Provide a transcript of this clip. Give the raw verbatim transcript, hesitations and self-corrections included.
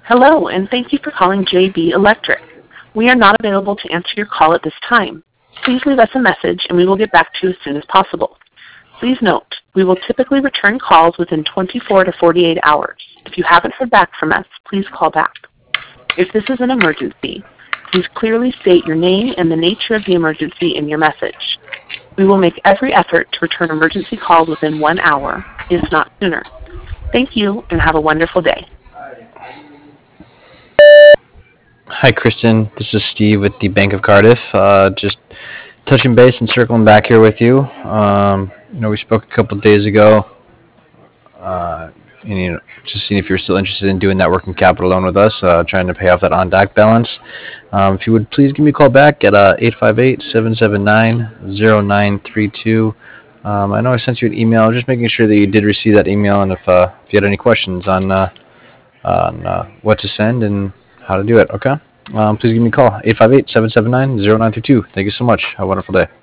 Hello, and thank you for calling J B Electric. We are not available to answer your call at this time. Please leave us a message and we will get back to you as soon as possible. Please note, we will typically return calls within twenty-four to forty-eight hours. If you haven't heard back from us, please call back. If this is an emergency, please clearly state your name and the nature of the emergency in your message. We will make every effort to return emergency calls within one hour, if not sooner. Thank you and have a wonderful day. Hi, Kristen. This is Steve with the Bank of Cardiff. Uh, just touching base and circling back here with you. Um, you know, we spoke a couple of days ago. Uh, and, you know, just seeing if you're still interested in doing that working capital loan with us, uh, trying to pay off that on-D A C balance. Um, if you would please give me a call back at uh, eight five eight, seven seven nine, zero nine three two. Um, I know I sent you an email, just making sure that you did receive that email, and if uh, if you had any questions on uh, on uh, what to send and how to do it, okay? Um, please give me a call, eight five eight, seven seven nine, zero nine three two. Thank you so much. Have a wonderful day.